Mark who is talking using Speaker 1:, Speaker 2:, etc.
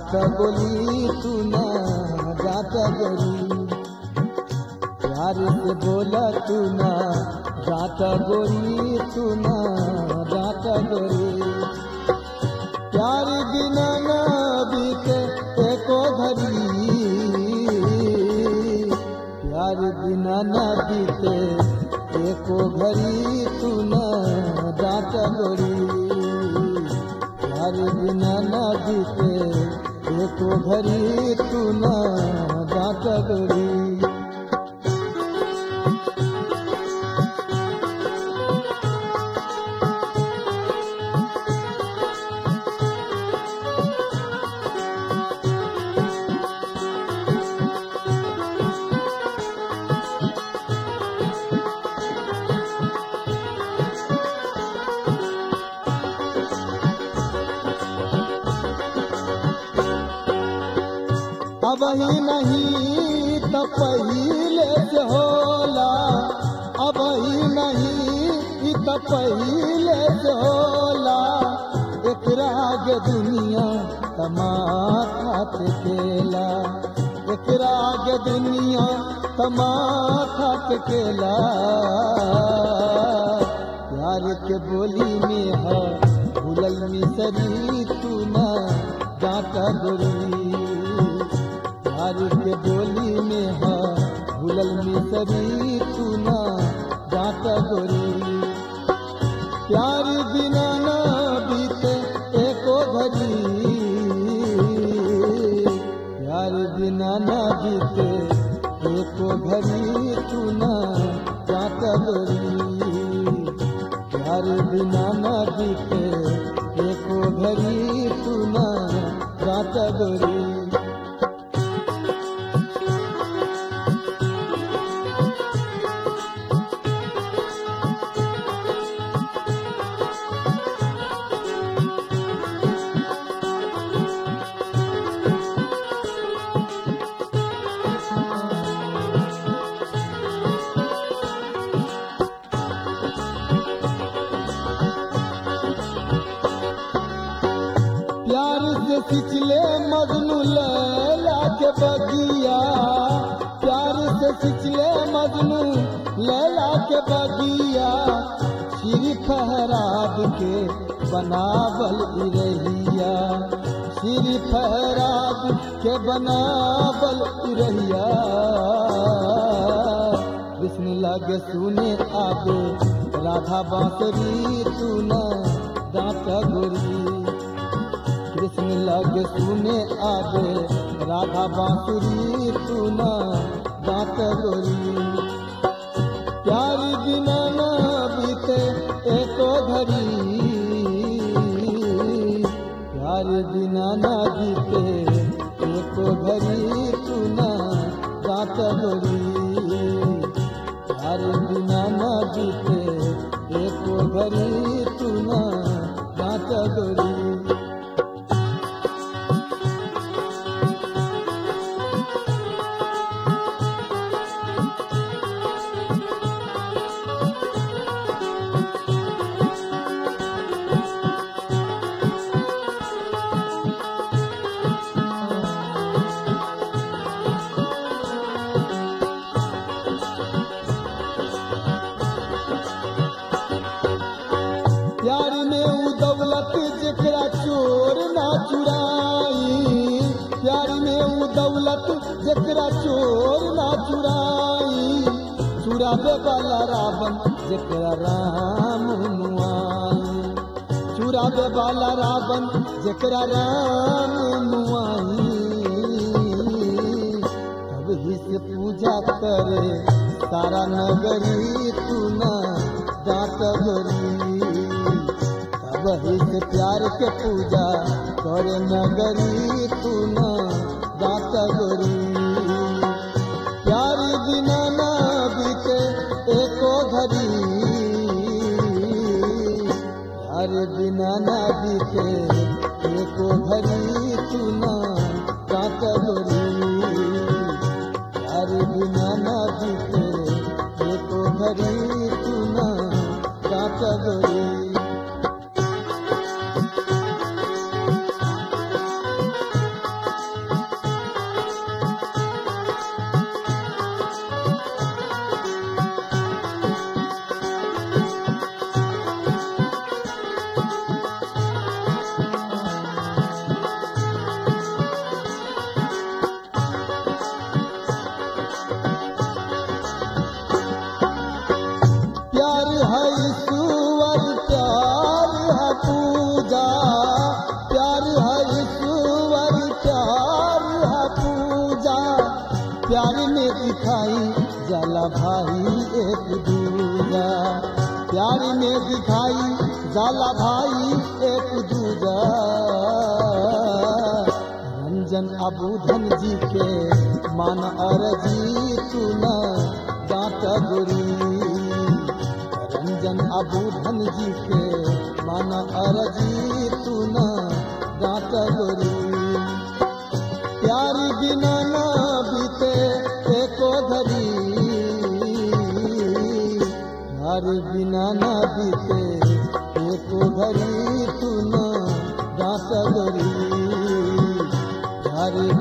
Speaker 1: जाता गोरी तू ना जाता गोरी, प्यार से बोला तू ना जाता गोरी तू ना जाता गोरी। प्यार बिना ना बीते एको घड़ी, प्यार बिना ना बीते एको घड़ी तू ना जाता गोरी, प्यार बिना ना बीते एको घड़ी तू ना जाता गोरी। अब ही नहीं तो पहले से होला, अब ही नहीं तो पहले से होला, एकरा आगे दुनिया तमाशा खेला, एकरा आगे दुनिया तमाशा खेला। प्यार के बोली में है भूलल मिसरी तू ना जाता गोरी, प्यार के बोली में है भूलल मिसरी तू ना जाता गोरी। प्यार बिना ना बीते एको घड़ी, प्यार बिना ना बीते एको घड़ी तू ना जाता गोरी, प्यार बिना ना बीते एको घड़ी तू ना जाता गोरी। प्यार से सिचले मजनू लैला के बगिया, प्यार से सिचले मजनू लैला के बगिया, श्री फहराद के बनावल इरहिया, श्री फहराद के बनावल इरहिया। कृष्ण लगे सुने आगे राधा बांसुरी तू ना जाता गोरी, कृष्ण लगे सुने आगे राधा बांसुरी तू ना जाता गोरी। प्यार बिना ना बीते एको घड़ी, प्यार बिना ना बीते एको घड़ी तू ना जाता गोरी, प्यार बिना ना बीते एको घड़ी तू ना जाता गोरी। प्यार में उ दौलत जेकरा चोर ना चुराई, प्यार में उ दौलत जेकरा चोर ना चुराई, चुरावे वाला रावण जेकरा राम मुआई, चुरावे वाला रावण जेकरा राम मुआई। तब ही से पूजा करे सारा नगरी तू ना जाता गोरी, वही से प्यार के पूजा करे नगरी तू ना जाता गोरी। प्यार बिना ना बीते एको घड़ी, प्यार बिना ना बीते एको घड़ी तू ना जाता गोरी, प्यार बिना ना बीते एको घड़ी तू ना जाता गोरी। जाला भाई एक दूजा। रंजन अबूधन जी के मान अरजी तू न डांट गोरी। रंजन अबूधन जी के मान अरजी तू न डांट गोरी। प्यारी बिना न बीते एको घड़ी, प्यारी बिना न बीते एको घड़ी तू न डांट गोरी। प्यारी